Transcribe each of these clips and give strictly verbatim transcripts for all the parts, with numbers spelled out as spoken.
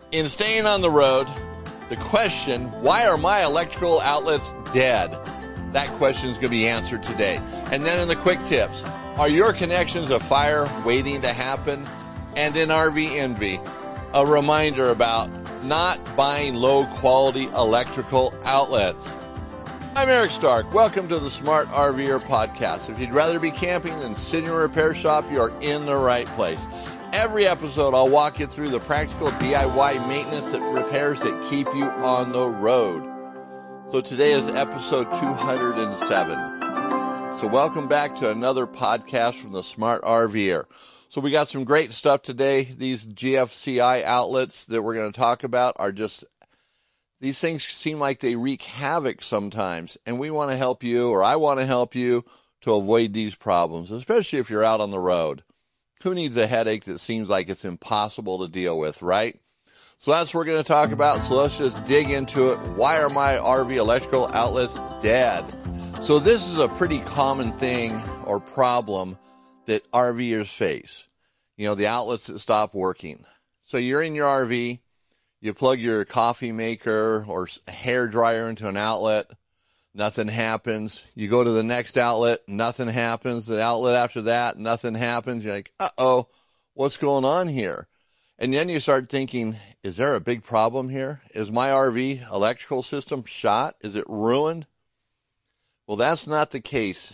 In staying on the road, the question, why are my electrical outlets dead? That question is going to be answered today. And then in the quick tips, are your connections a fire waiting to happen? And in R V Envy, a reminder about not buying low-quality electrical outlets. I'm Eric Stark. Welcome to the Smart RVer podcast. If you'd rather be camping than sit in a repair shop, you're in the right place. Every episode, I'll walk you through the practical D I Y maintenance that repairs that keep you on the road. So today is episode two hundred seven. So welcome back to another podcast from the Smart RVer. So we got some great stuff today. These G F C I outlets that we're going to talk about are just, these things seem like they wreak havoc sometimes. And we want to help you, or I want to help you to avoid these problems, especially if you're out on the road. Who needs a headache that seems like it's impossible to deal with, right? So that's what we're going to talk about. So let's just dig into it. Why are my R V electrical outlets dead? So this is a pretty common thing or problem that RVers face. You know, the outlets that stop working. So you're in your R V, you plug your coffee maker or hair dryer into an outlet, nothing happens. You go to the next outlet, nothing happens. The outlet after that, nothing happens. You're like, uh-oh, what's going on here? And then you start thinking, is there a big problem here? Is my R V electrical system shot? Is it ruined? Well, that's not the case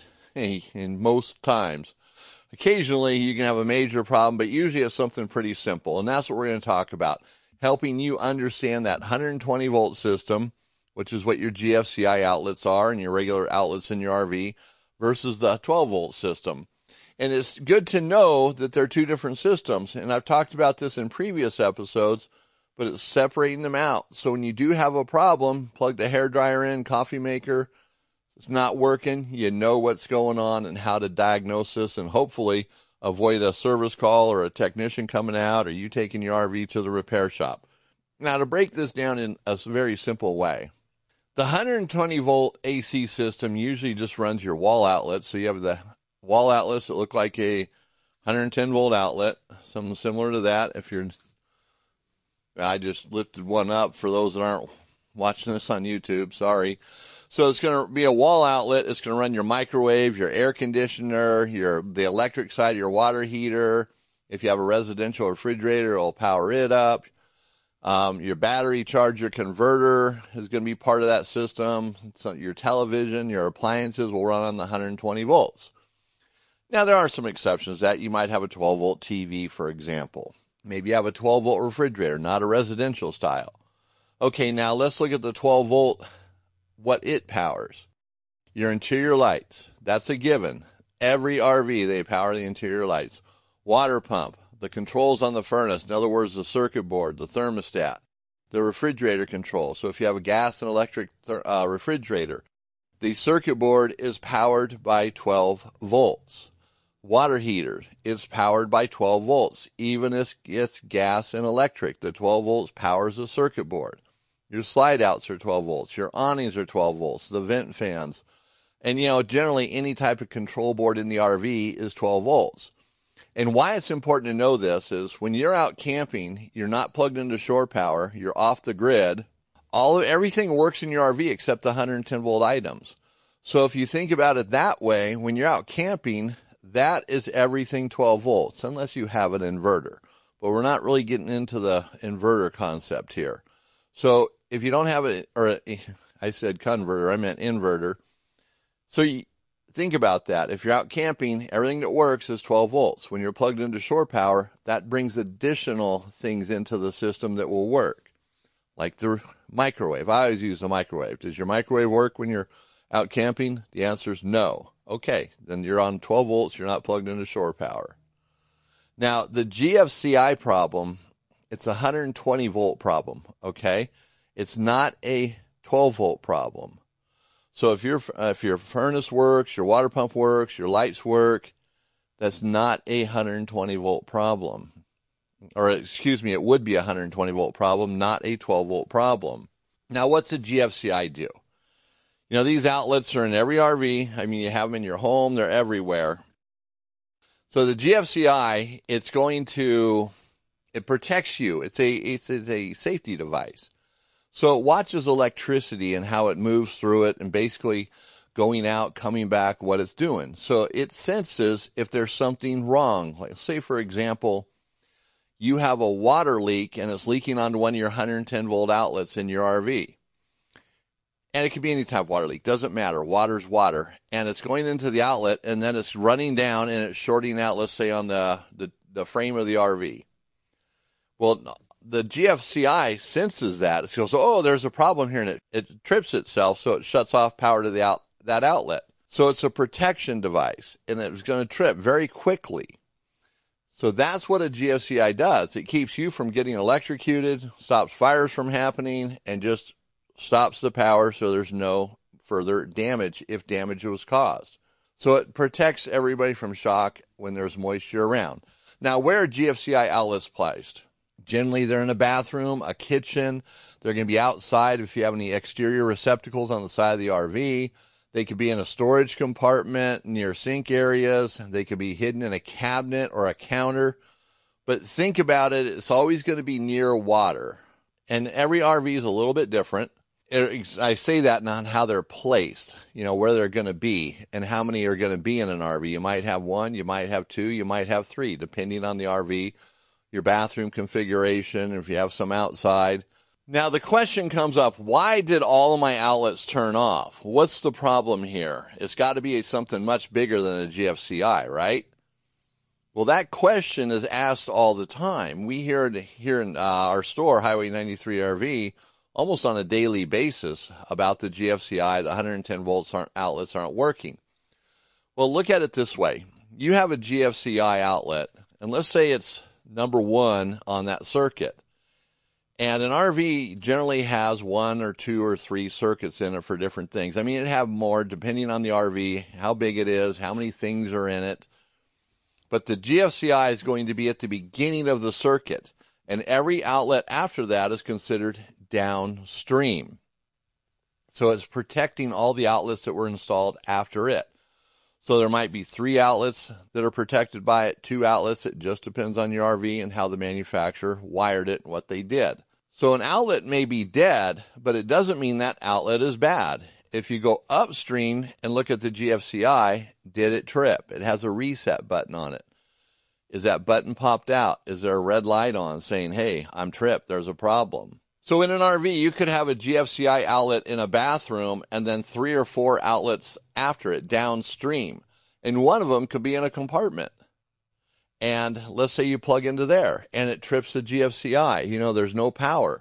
in most times. Occasionally, you can have a major problem, but usually it's something pretty simple. And that's what we're going to talk about, helping you understand that one hundred twenty volt system, which is what your G F C I outlets are and your regular outlets in your R V, versus the twelve volt system. And it's good to know that they're two different systems. And I've talked about this in previous episodes, but it's separating them out. So when you do have a problem, plug the hairdryer in, coffee maker, it's not working, you know what's going on and how to diagnose this and hopefully avoid a service call or a technician coming out or you taking your R V to the repair shop. Now, to break this down in a very simple way, the one hundred twenty volt A C system usually just runs your wall outlets. So you have the wall outlets that look like a one hundred ten volt outlet, something similar to that. If you're, I just lifted one up for those that aren't watching this on YouTube, sorry. So it's going to be a wall outlet. It's going to run your microwave, your air conditioner, your the electric side of your water heater. If you have a residential refrigerator, it'll power it up. Um, your battery charger converter is going to be part of that system. So your television, your appliances will run on the one hundred twenty volts. Now, there are some exceptions to that. You might have a twelve volt T V, for example. Maybe you have a twelve volt refrigerator, not a residential style. Okay, now let's look at the twelve volt, what it powers. Your interior lights, that's a given. Every R V, they power the interior lights. Water pump, the controls on the furnace, in other words, the circuit board, the thermostat, the refrigerator control. So if you have a gas and electric uh, refrigerator, the circuit board is powered by twelve volts. Water heater is powered by twelve volts. Even if it's gas and electric, the twelve volts powers the circuit board. Your slide outs are twelve volts. Your awnings are twelve volts. The vent fans. And, you know, generally any type of control board in the R V is twelve volts. And why it's important to know this is when you're out camping, you're not plugged into shore power, you're off the grid, all of everything works in your R V except the one hundred ten volt items. So if you think about it that way, when you're out camping, that is everything twelve volts, unless you have an inverter. But we're not really getting into the inverter concept here. So if you don't have it, or a, I said converter, I meant inverter. So you think about that. If you're out camping, everything that works is twelve volts. When you're plugged into shore power, that brings additional things into the system that will work. Like the microwave. I always use the microwave. Does your microwave work when you're out camping? The answer is no. Okay, then you're on twelve volts. You're not plugged into shore power. Now, the G F C I problem, it's a one hundred twenty volt problem, okay? It's not a twelve volt problem. So if your uh, if your furnace works, your water pump works, your lights work, that's not a one hundred twenty volt problem. Or excuse me, it would be a one hundred twenty volt problem, not a twelve volt problem. Now, what's a G F C I do? You know, these outlets are in every R V. I mean, you have them in your home. They're everywhere. So the G F C I, it's going to It protects you. It's a, it's, it's a safety device. So it watches electricity and how it moves through it and basically going out, coming back, what it's doing. So it senses if there's something wrong. Like, say, for example, you have a water leak and it's leaking onto one of your one hundred ten volt outlets in your R V. And it could be any type of water leak. Doesn't matter. Water's water. And it's going into the outlet and then it's running down and it's shorting out, let's say, on the, the, the frame of the R V. Well, the G F C I senses that. It goes, oh, there's a problem here, and it, it trips itself, so it shuts off power to the out, that outlet. So it's a protection device, and it's going to trip very quickly. So that's what a G F C I does. It keeps you from getting electrocuted, stops fires from happening, and just stops the power so there's no further damage if damage was caused. So it protects everybody from shock when there's moisture around. Now, where are G F C I outlets placed? Generally, they're in a bathroom, a kitchen. They're going to be outside if you have any exterior receptacles on the side of the R V. They could be in a storage compartment near sink areas. They could be hidden in a cabinet or a counter. But think about it. It's always going to be near water. And every R V is a little bit different. It, I say that on how they're placed, you know, where they're going to be and how many are going to be in an R V. You might have one, you might have two, you might have three, depending on the R V, your bathroom configuration, if you have some outside. Now, the question comes up, why did all of my outlets turn off? What's the problem here? It's got to be something much bigger than a G F C I, right? Well, that question is asked all the time. We hear it here in uh, our store, Highway ninety-three R V, almost on a daily basis about the G F C I, the one hundred ten volts aren't, outlets aren't working. Well, look at it this way. You have a G F C I outlet, and let's say it's number one on that circuit. And an R V generally has one or two or three circuits in it for different things. I mean, it have more depending on the R V, how big it is, how many things are in it. But the G F C I is going to be at the beginning of the circuit, and every outlet after that is considered downstream. So it's protecting all the outlets that were installed after it. So there might be three outlets that are protected by it, two outlets. It just depends on your R V and how the manufacturer wired it and what they did. So an outlet may be dead, but it doesn't mean that outlet is bad. If you go upstream and look at the G F C I, did it trip? It has a reset button on it. Is that button popped out? Is there a red light on saying, hey, I'm tripped, there's a problem? So in an R V, you could have a G F C I outlet in a bathroom and then three or four outlets after it downstream. And one of them could be in a compartment. And let's say you plug into there and it trips the G F C I. You know, there's no power.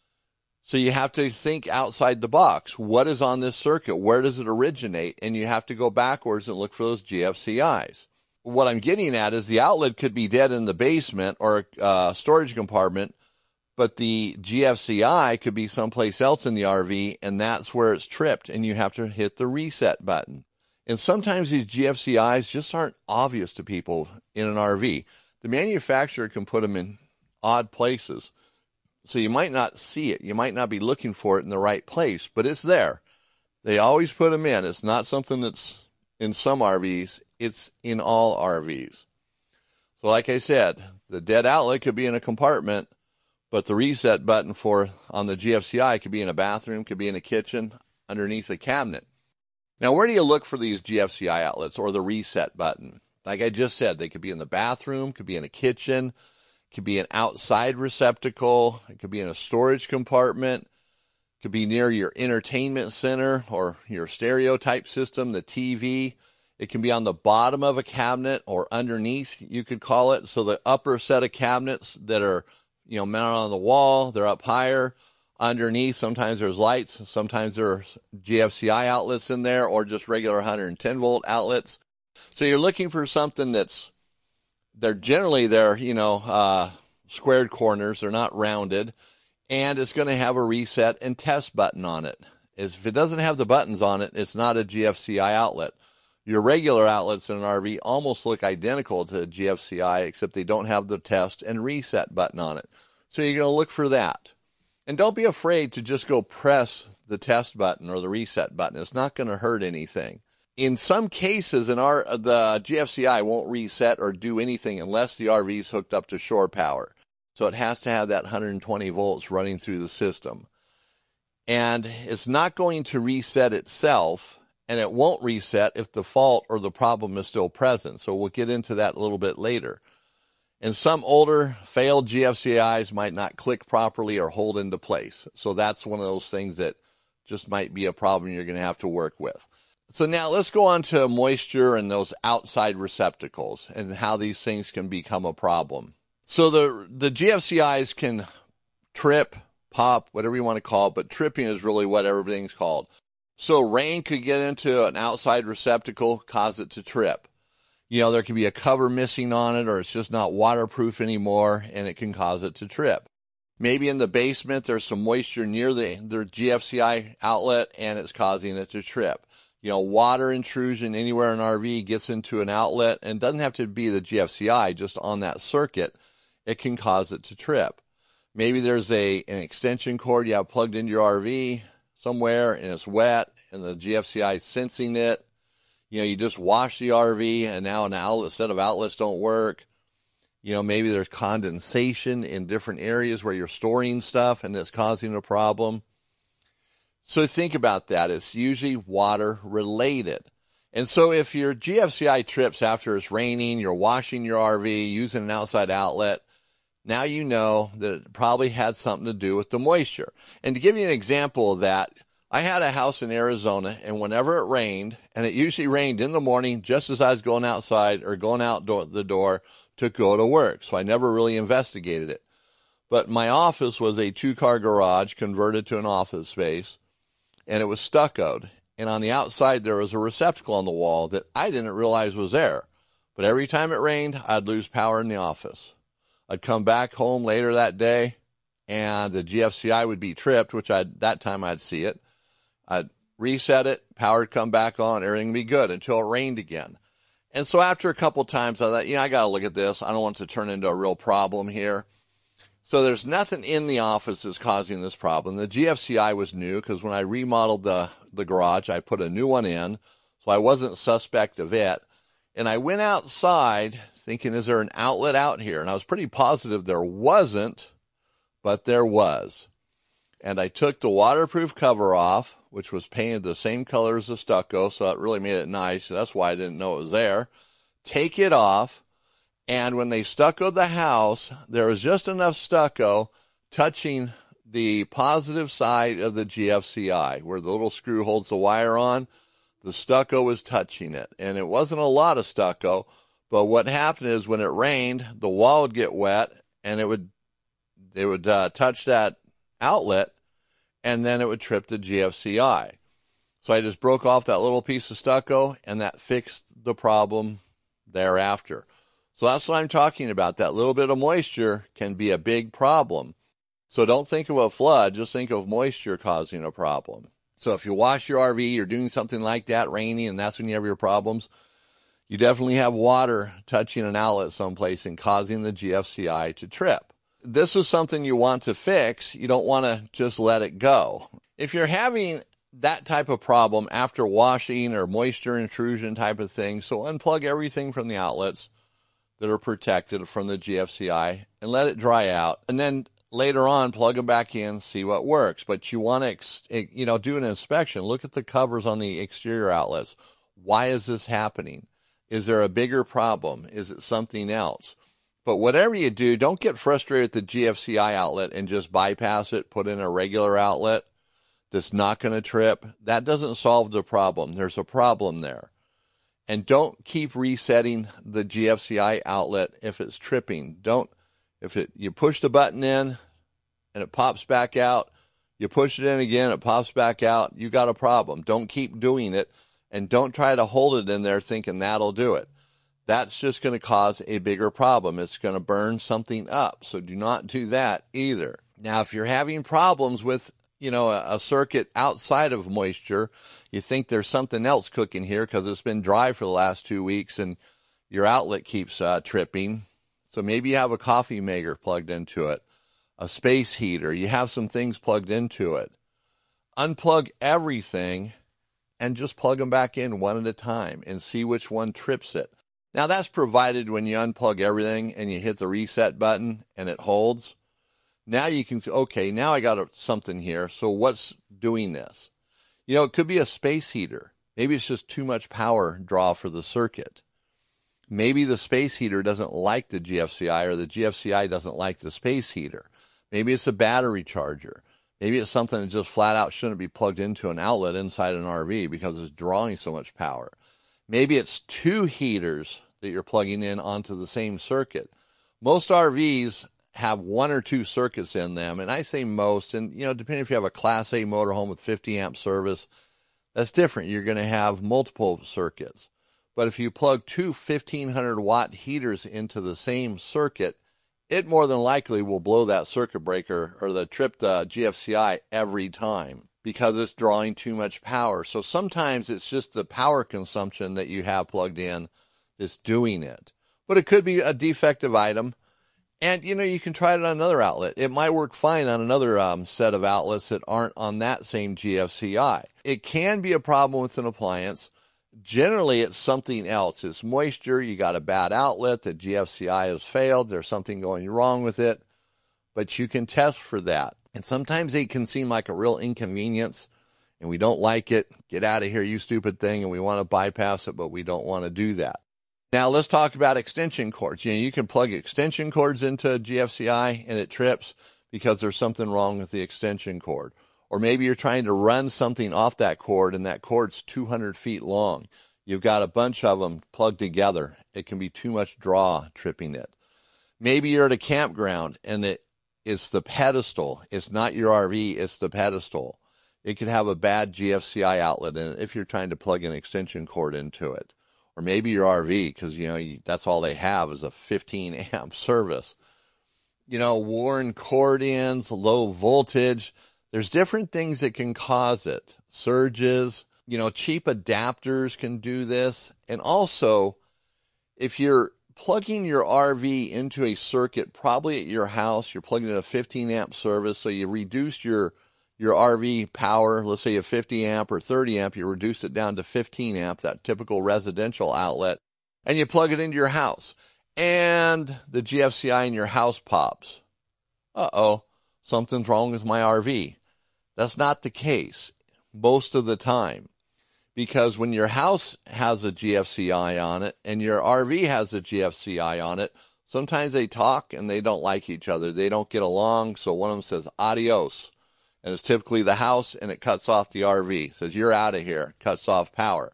So you have to think outside the box. What is on this circuit? Where does it originate? And you have to go backwards and look for those G F C Is. What I'm getting at is the outlet could be dead in the basement or a uh, storage compartment, but the G F C I could be someplace else in the R V, and that's where it's tripped, and you have to hit the reset button. And sometimes these G F C Is just aren't obvious to people in an R V. The manufacturer can put them in odd places, so you might not see it. You might not be looking for it in the right place, but it's there. They always put them in. It's not something that's in some R Vs. It's in all R Vs. So like I said, the dead outlet could be in a compartment, but the reset button for on the G F C I could be in a bathroom, could be in a kitchen, underneath a cabinet. Now, where do you look for these G F C I outlets or the reset button? Like I just said, they could be in the bathroom, could be in a kitchen, could be an outside receptacle, it could be in a storage compartment, could be near your entertainment center or your stereo type system, the T V. It can be on the bottom of a cabinet or underneath, you could call it. So the upper set of cabinets that are, you know, mounted on the wall, they're up higher. Underneath, sometimes there's lights, sometimes there's G F C I outlets in there, or just regular one hundred ten volt outlets. So you're looking for something that's, they're generally, they're, you know, uh, squared corners, they're not rounded, and it's going to have a reset and test button on it. If it doesn't have the buttons on it, it's not a G F C I outlet. Your regular outlets in an R V almost look identical to a G F C I, except they don't have the test and reset button on it. So you're going to look for that. And don't be afraid to just go press the test button or the reset button. It's not going to hurt anything. In some cases, in our, the G F C I won't reset or do anything unless the R V is hooked up to shore power. So it has to have that one hundred twenty volts running through the system. And it's not going to reset itself, and it won't reset if the fault or the problem is still present. So we'll get into that a little bit later. And some older failed G F C Is might not click properly or hold into place. So that's one of those things that just might be a problem you're going to have to work with. So now let's go on to moisture and those outside receptacles and how these things can become a problem. So the the G F C Is can trip, pop, whatever you want to call it, but tripping is really what everything's called. So rain could get into an outside receptacle, cause it to trip. You know, there could be a cover missing on it, or it's just not waterproof anymore, and it can cause it to trip. Maybe in the basement there's some moisture near the, the G F C I outlet, and it's causing it to trip. You know, water intrusion anywhere in an R V gets into an outlet, and it doesn't have to be the G F C I, just on that circuit, it can cause it to trip. Maybe there's a an extension cord you have plugged into your R V somewhere, and it's wet, and the G F C I is sensing it. You know, you just wash the R V, and now an outlet, set of outlets don't work. You know, maybe there's condensation in different areas where you're storing stuff, and it's causing a problem. So think about that. It's usually water related. And so if your G F C I trips after it's raining, you're washing your R V, using an outside outlet, now you know that it probably had something to do with the moisture. And to give you an example of that, I had a house in Arizona, and whenever it rained, and it usually rained in the morning just as I was going outside or going out do- the door to go to work. So I never really investigated it. But my office was a two-car garage converted to an office space, and it was stuccoed. And on the outside, there was a receptacle on the wall that I didn't realize was there. But every time it rained, I'd lose power in the office. I'd come back home later that day, and the G F C I would be tripped, which I'd, that time I'd see it. I'd reset it, power would come back on, everything would be good until it rained again. And so after a couple times, I thought, you know, I got to look at this. I don't want it to turn into a real problem here. So there's nothing in the office that's causing this problem. The G F C I was new because when I remodeled the, the garage, I put a new one in, so I wasn't suspect of it. And I went outside thinking, is there an outlet out here? And I was pretty positive there wasn't, but there was. And I took the waterproof cover off, which was painted the same color as the stucco, so it really made it nice. That's why I didn't know it was there. Take it off, and when they stuccoed the house, there was just enough stucco touching the positive side of the G F C I, where the little screw holds the wire on. The stucco was touching it, and it wasn't a lot of stucco, but what happened is when it rained, the wall would get wet, and it would it would uh, touch that outlet, and then it would trip the G F C I. So I just broke off that little piece of stucco, and that fixed the problem thereafter. So that's what I'm talking about. That little bit of moisture can be a big problem. So don't think of a flood, just think of moisture causing a problem. So if you wash your R V, you're doing something like that, raining, and that's when you have your problems, you definitely have water touching an outlet someplace and causing the G F C I to trip. This is something you want to fix. You don't want to just let it go. If you're having that type of problem after washing or moisture intrusion type of thing, so unplug everything from the outlets that are protected from the G F C I and let it dry out. And then later on, plug them back in, see what works. But you want to, you know, do an inspection. Look at the covers on the exterior outlets. Why is this happening? Is there a bigger problem? Is it something else? But whatever you do, don't get frustrated with the G F C I outlet and just bypass it, put in a regular outlet that's not going to trip. That doesn't solve the problem. There's a problem there. And don't keep resetting the G F C I outlet if it's tripping. Don't, if it, you push the button in and it pops back out, you push it in again, it pops back out, you got a problem. Don't keep doing it, and don't try to hold it in there thinking that'll do it. That's just going to cause a bigger problem. It's going to burn something up. So do not do that either. Now, if you're having problems with, you know, a, a circuit outside of moisture, you think there's something else cooking here because it's been dry for the last two weeks and your outlet keeps uh, tripping. So maybe you have a coffee maker plugged into it, a space heater. You have some things plugged into it. Unplug everything and just plug them back in one at a time and see which one trips it. Now that's provided when you unplug everything and you hit the reset button and it holds. Now you can say, okay, now I got something here. So what's doing this? You know, it could be a space heater. Maybe it's just too much power draw for the circuit. Maybe the space heater doesn't like the G F C I, or the G F C I doesn't like the space heater. Maybe it's a battery charger. Maybe it's something that just flat out shouldn't be plugged into an outlet inside an R V because it's drawing so much power. Maybe it's two heaters that you're plugging in onto the same circuit. Most R Vs have one or two circuits in them, and I say most, and you know, depending if you have a Class A motorhome with fifty amp service, that's different. You're going to have multiple circuits. But if you plug two fifteen hundred watt heaters into the same circuit, it more than likely will blow that circuit breaker or the trip the G F C I every time because it's drawing too much power. So sometimes it's just the power consumption that you have plugged in that's doing it. But it could be a defective item. And, you know, you can try it on another outlet. It might work fine on another um, set of outlets that aren't on that same G F C I. It can be a problem with an appliance. Generally, it's something else. It's moisture. You got a bad outlet. The G F C I has failed. There's something going wrong with it. But you can test for that. And sometimes it can seem like a real inconvenience, and we don't like it. Get out of here, you stupid thing, and we want to bypass it, but we don't want to do that. Now, let's talk about extension cords. You know, you can plug extension cords into G F C I, and it trips because there's something wrong with the extension cord. Or maybe you're trying to run something off that cord, and that cord's two hundred feet long. You've got a bunch of them plugged together. It can be too much draw tripping it. Maybe you're at a campground, and it, it's the pedestal. It's not your R V, it's the pedestal. It could have a bad G F C I outlet in it if you're trying to plug an extension cord into it. Or maybe your R V, because, you know, you, that's all they have is a fifteen amp service. You know, worn cord ends, low voltage. There's different things that can cause it. Surges, you know, cheap adapters can do this. And also, if you're plugging your R V into a circuit, probably at your house, you're plugging in a fifteen amp service, so you reduced your your R V power. Let's say you have fifty amp or thirty amp, you reduce it down to fifteen amp, that typical residential outlet, and you plug it into your house. And the G F C I in your house pops. Uh-oh, something's wrong with my R V. That's not the case most of the time. Because when your house has a G F C I on it and your R V has a G F C I on it, sometimes they talk and they don't like each other. They don't get along, so one of them says, adios. And it's typically the house, and it cuts off the R V. It says, you're out of here. Cuts off power.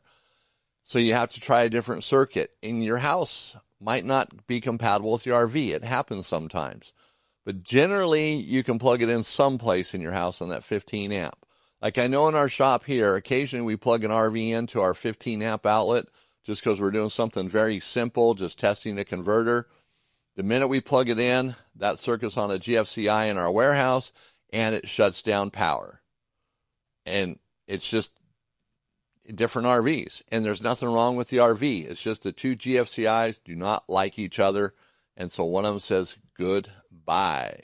So you have to try a different circuit. And your house might not be compatible with your R V. It happens sometimes. But generally, you can plug it in someplace in your house on that fifteen amp. Like I know in our shop here, occasionally we plug an R V into our fifteen amp outlet just because we're doing something very simple, just testing a converter. The minute we plug it in, that circuit's on a G F C I in our warehouse, and it shuts down power. And it's just different R Vs. And there's nothing wrong with the R V. It's just the two G F C Is do not like each other. And so one of them says goodbye.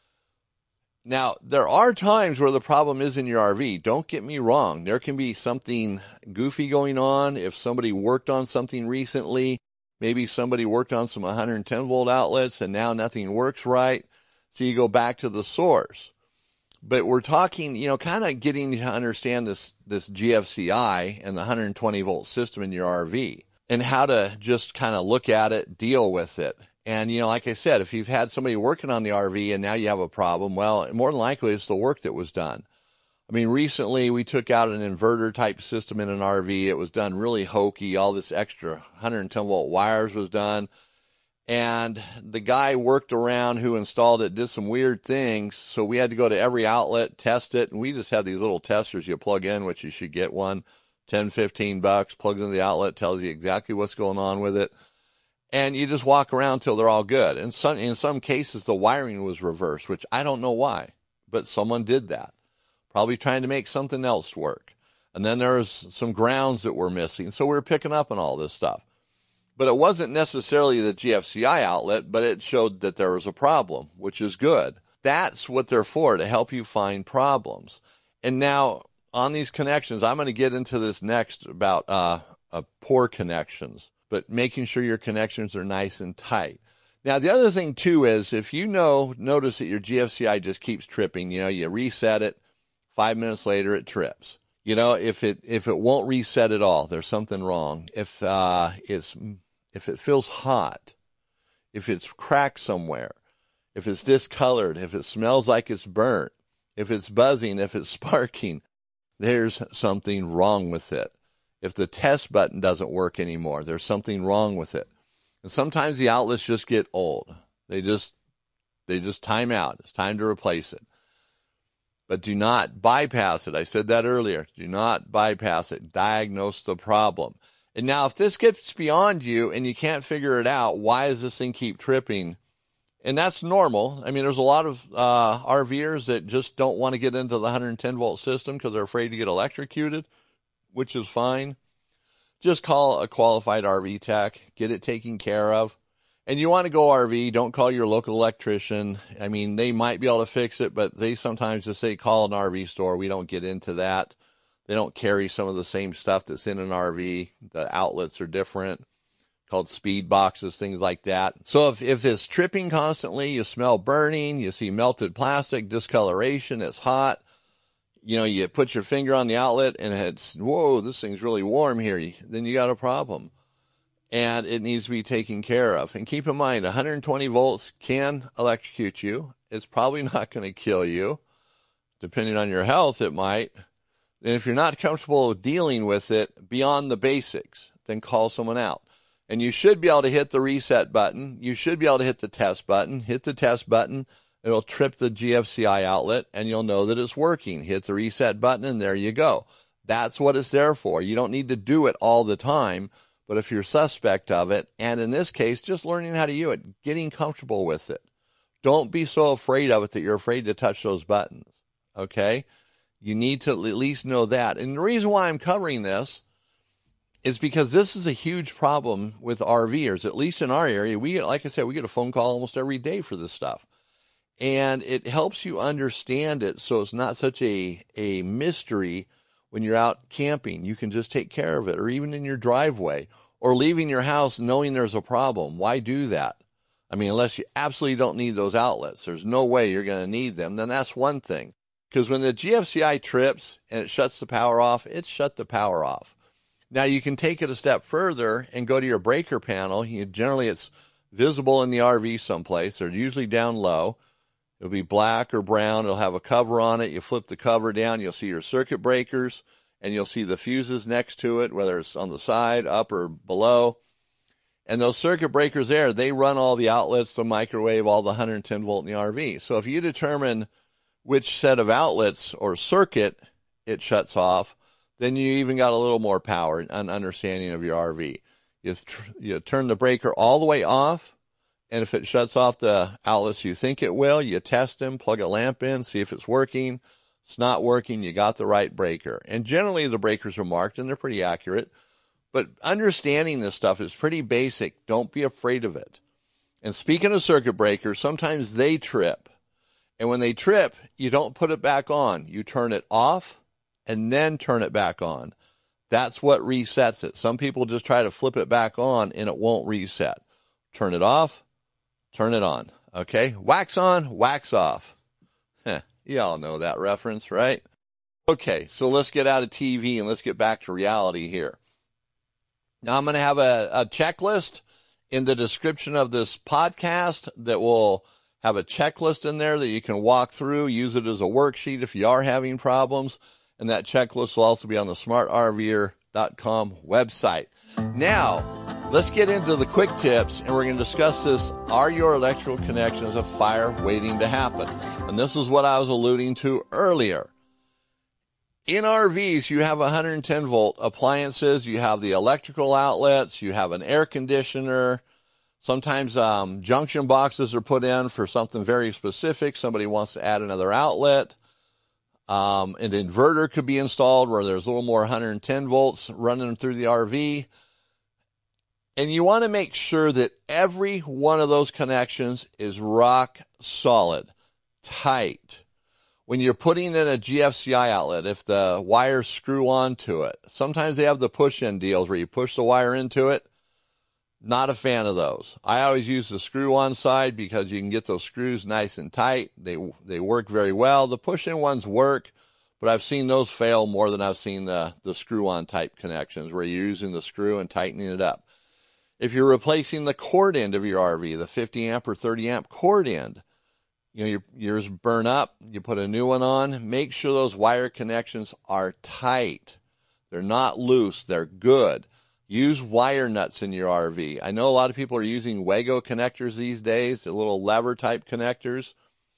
Now, there are times where the problem is in your R V. Don't get me wrong. There can be something goofy going on. If somebody worked on something recently, maybe somebody worked on some one hundred ten volt outlets and now nothing works right. So you go back to the source. But we're talking, you know, kind of getting to understand this, this G F C I and the one hundred twenty volt system in your R V and how to just kind of look at it, deal with it. And, you know, like I said, if you've had somebody working on the R V and now you have a problem, well, more than likely it's the work that was done. I mean, recently we took out an inverter type system in an R V. It was done really hokey. All this extra one hundred ten volt wires was done. And the guy worked around who installed it, did some weird things. So we had to go to every outlet, test it. And we just have these little testers you plug in, which you should get one, ten, fifteen bucks, plugs into the outlet, tells you exactly what's going on with it. And you just walk around till they're all good. And some, in some cases, the wiring was reversed, which I don't know why, but someone did that. Probably trying to make something else work. And then there was some grounds that were missing. So we were picking up on all this stuff. But it wasn't necessarily the G F C I outlet, but it showed that there was a problem, which is good. That's what they're for, to help you find problems. And now, on these connections, I'm going to get into this next about uh, uh, poor connections. but making sure your connections are nice and tight. Now, the other thing, too, is if you know, notice that your G F C I just keeps tripping, you know, you reset it, five minutes later it trips. You know, if it if it won't reset at all, there's something wrong. If uh, it's if it feels hot, if it's cracked somewhere, if it's discolored, if it smells like it's burnt, if it's buzzing, if it's sparking, there's something wrong with it. If the test button doesn't work anymore, there's something wrong with it. And sometimes the outlets just get old. They just they just time out. It's time to replace it. But do not bypass it. I said that earlier. Do not bypass it. Diagnose the problem. And now if this gets beyond you and you can't figure it out, why does this thing keep tripping? And that's normal. I mean, there's a lot of uh, RVers that just don't want to get into the one hundred ten volt system because they're afraid to get electrocuted, which is fine. Just call a qualified R V tech, get it taken care of. And you want to go R V, don't call your local electrician. I mean, they might be able to fix it, but they sometimes just say call an R V store. We don't get into that. They don't carry some of the same stuff that's in an R V. The outlets are different, called speed boxes, things like that. So if, if it's tripping constantly, you smell burning, you see melted plastic, discoloration, it's hot, you know, you put your finger on the outlet and it's, whoa, this thing's really warm here, then you got a problem. And it needs to be taken care of. And keep in mind, one hundred twenty volts can electrocute you. It's probably not going to kill you. Depending on your health, it might. And if you're not comfortable dealing with it beyond the basics, then call someone out. And you should be able to hit the reset button. You should be able to hit the test button. Hit the test button. It'll trip the G F C I outlet, and you'll know that it's working. Hit the reset button, and there you go. That's what it's there for. You don't need to do it all the time, but if you're suspect of it, and in this case, just learning how to use it, getting comfortable with it. Don't be so afraid of it that you're afraid to touch those buttons, okay? You need to at least know that. And the reason why I'm covering this is because this is a huge problem with RVers, at least in our area. We get, like I said, we get a phone call almost every day for this stuff. And it helps you understand it so it's not such a, a mystery when you're out camping. You can just take care of it, or even in your driveway, or leaving your house knowing there's a problem. Why do that? I mean, unless you absolutely don't need those outlets, there's no way you're going to need them, then that's one thing. Because when the G F C I trips and it shuts the power off, it shut the power off. Now, you can take it a step further and go to your breaker panel. You, generally, it's visible in the R V someplace. They're usually down low. It'll be black or brown. It'll have a cover on it. You flip the cover down, you'll see your circuit breakers, and you'll see the fuses next to it, whether it's on the side, up, or below. And those circuit breakers there, they run all the outlets, the microwave, all the one hundred ten volt in the R V. So if you determine which set of outlets or circuit it shuts off, then you even got a little more power and understanding of your R V. You, tr- you turn the breaker all the way off, and if it shuts off the outlets you think it will, you test them, plug a lamp in, see if it's working. It's not working, you got the right breaker. And generally the breakers are marked and they're pretty accurate. But understanding this stuff is pretty basic. Don't be afraid of it. And speaking of circuit breakers, sometimes they trip. And when they trip, you don't put it back on. You turn it off and then turn it back on. That's what resets it. Some people just try to flip it back on and it won't reset. Turn it off. Turn it on, okay? Wax on, wax off. Heh, you all know that reference, right? Okay, so let's get out of T V and let's get back to reality here. Now, I'm going to have a, a checklist in the description of this podcast that will have a checklist in there that you can walk through, use it as a worksheet if you are having problems, and that checklist will also be on the smart R V er dot com website. Now, let's get into the quick tips, and we're going to discuss this. Are your electrical connections a fire waiting to happen? And this is what I was alluding to earlier. In R Vs, you have one hundred ten volt appliances. You have the electrical outlets. You have an air conditioner. Sometimes um, junction boxes are put in for something very specific. Somebody wants to add another outlet. Um, an inverter could be installed where there's a little more one hundred ten volts running through the R V. And you want to make sure that every one of those connections is rock solid, tight. When you're putting in a G F C I outlet, if the wires screw onto it, sometimes they have the push-in deals where you push the wire into it. Not a fan of those. I always use the screw-on side because you can get those screws nice and tight. They they work very well. The push-in ones work, but I've seen those fail more than I've seen the, the screw-on type connections where you're using the screw and tightening it up. If you're replacing the cord end of your R V, the fifty amp or thirty amp cord end, you know, your, yours burn up, you put a new one on, make sure those wire connections are tight. They're not loose. They're good. Use wire nuts in your R V. I know a lot of people are using Wago connectors these days, the little lever type connectors.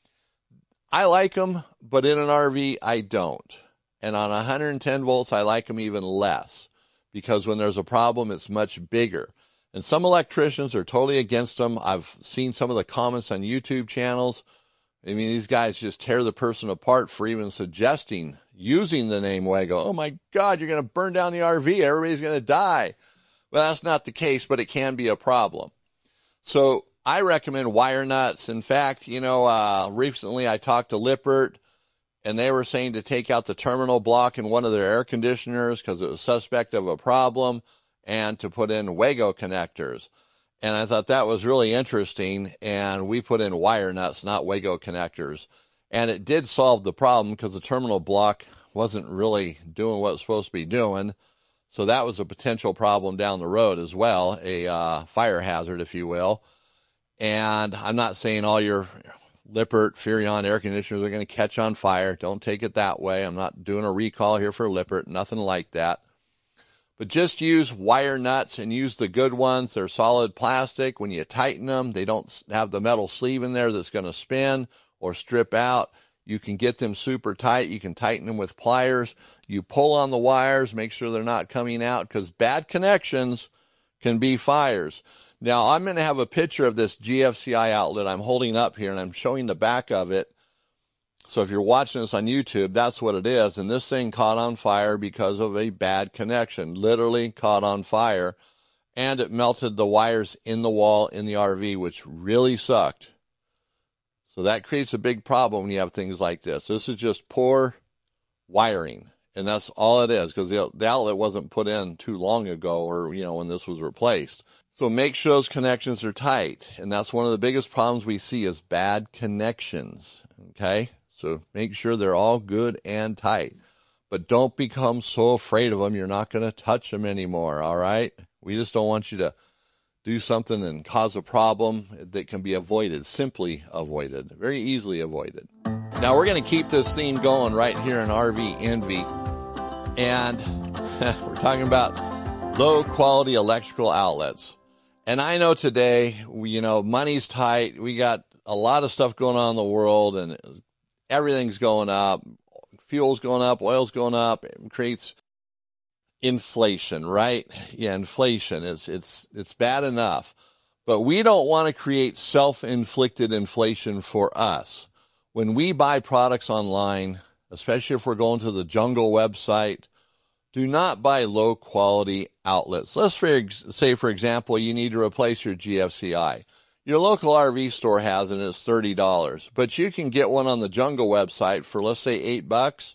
I like them, but in an R V, I don't. And on one hundred ten volts, I like them even less because when there's a problem, it's much bigger. And some electricians are totally against them. I've seen some of the comments on YouTube channels. I mean, these guys just tear the person apart for even suggesting using the name Wago. Oh my God, you're going to burn down the R V. Everybody's going to die. Well, that's not the case, but it can be a problem. So I recommend wire nuts. In fact, you know, uh, recently I talked to Lippert and they were saying to take out the terminal block in one of their air conditioners because it was suspect of a problem and to put in Wago connectors. And I thought that was really interesting. And we put in wire nuts, not Wago connectors. And it did solve the problem because the terminal block wasn't really doing what it was supposed to be doing. So that was a potential problem down the road as well, a uh, fire hazard, if you will. And I'm not saying all your Lippert, Furrion air conditioners are going to catch on fire. Don't take it that way. I'm not doing a recall here for Lippert, nothing like that. But just use wire nuts and use the good ones. They're solid plastic. When you tighten them, they don't have the metal sleeve in there that's going to spin or strip out. You can get them super tight. You can tighten them with pliers. You pull on the wires, make sure they're not coming out because bad connections can be fires. Now, I'm going to have a picture of this G F C I outlet I'm holding up here, and I'm showing the back of it. So if you're watching this on YouTube, that's what it is. And this thing caught on fire because of a bad connection, literally caught on fire. And it melted the wires in the wall in the R V, which really sucked. So that creates a big problem when you have things like this. This is just poor wiring. And that's all it is because the, the outlet wasn't put in too long ago or, you know, when this was replaced. So make sure those connections are tight. And that's one of the biggest problems we see is bad connections. Okay? So make sure they're all good and tight. But don't become so afraid of them you're not going to touch them anymore, all right? We just don't want you to do something and cause a problem that can be avoided, simply avoided, very easily avoided. Now we're going to keep this theme going right here in R V Envy. And we're talking about low-quality electrical outlets. And I know today, you know, money's tight. We got a lot of stuff going on in the world, and everything's going up. Fuel's going up, oil's going up. It creates inflation, right? Yeah, inflation. It's it's it's bad enough. But we don't want to create self-inflicted inflation for us. When we buy products online, especially if we're going to the Jungle website, do not buy low-quality outlets. Let's for, say, for example, you need to replace your G F C I. Your local R V store has it, and it's thirty dollars. But you can get one on the Jungle website for, let's say, eight bucks.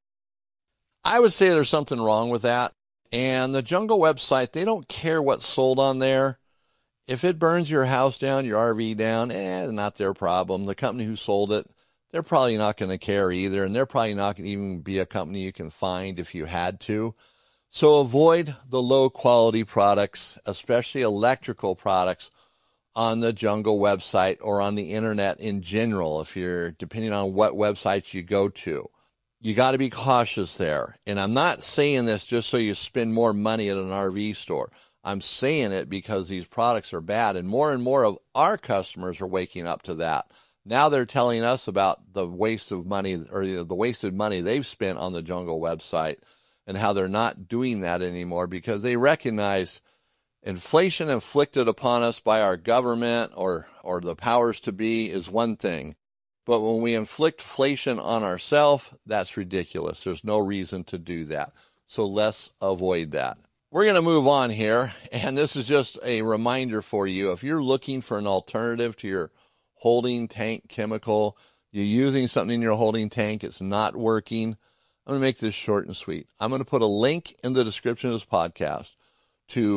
I would say there's something wrong with that. And the Jungle website, they don't care what's sold on there. If it burns your house down, your R V down, eh, not their problem. The company who sold it, they're probably not going to care either. And they're probably not going to even be a company you can find if you had to. So avoid the low-quality products, especially electrical products, on the Jungle website or on the internet in general, if you're depending on what websites you go to. You got to be cautious there. And I'm not saying this just so you spend more money at an R V store. I'm saying it because these products are bad, and more and more of our customers are waking up to that. Now they're telling us about the waste of money or the wasted money they've spent on the Jungle website and how they're not doing that anymore because they recognize inflation inflicted upon us by our government or, or the powers to be is one thing. But when we inflict inflation on ourselves, that's ridiculous. There's no reason to do that. So let's avoid that. We're going to move on here. And this is just a reminder for you. If you're looking for an alternative to your holding tank chemical, you're using something in your holding tank, it's not working, I'm going to make this short and sweet. I'm going to put a link in the description of this podcast to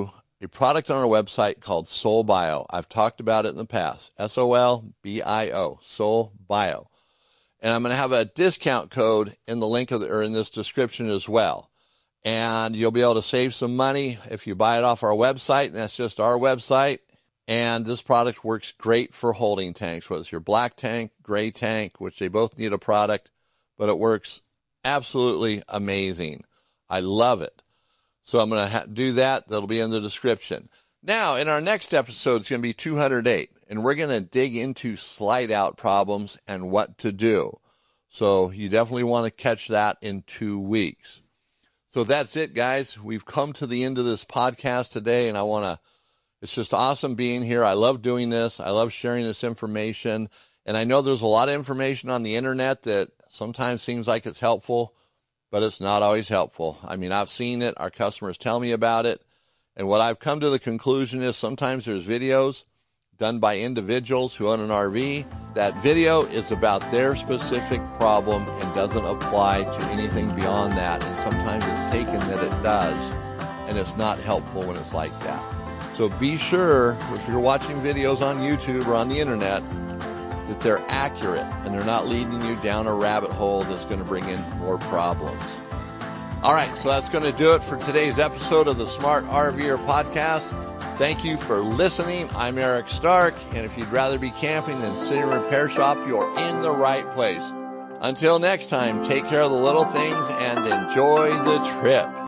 a product on our website called SolBio. I've talked about it in the past. S O L B I O, SolBio. And I'm going to have a discount code in the link of the, or in this description as well. And you'll be able to save some money if you buy it off our website, and that's just our website. And this product works great for holding tanks, whether it's your black tank, gray tank, which they both need a product, but it works absolutely amazing. I love it. So I'm going to ha- do that. That'll be in the description. Now, in our next episode, it's going to be two hundred eight, and we're going to dig into slide out problems and what to do. So you definitely want to catch that in two weeks. So that's it, guys. We've come to the end of this podcast today, and I want to, it's just awesome being here. I love doing this. I love sharing this information. And I know there's a lot of information on the internet that sometimes seems like it's helpful, but it's not always helpful. I mean, I've seen it. Our customers tell me about it. And what I've come to the conclusion is sometimes there's videos done by individuals who own an R V. That video is about their specific problem and doesn't apply to anything beyond that. And sometimes it's taken that it does, and it's not helpful when it's like that. So be sure, if you're watching videos on YouTube or on the internet, that they're accurate and they're not leading you down a rabbit hole that's going to bring in more problems. All right, so that's going to do it for today's episode of the Smart RVer Podcast. Thank you for listening. I'm Eric Stark, and if you'd rather be camping than sitting in a repair shop, you're in the right place. Until next time, take care of the little things and enjoy the trip.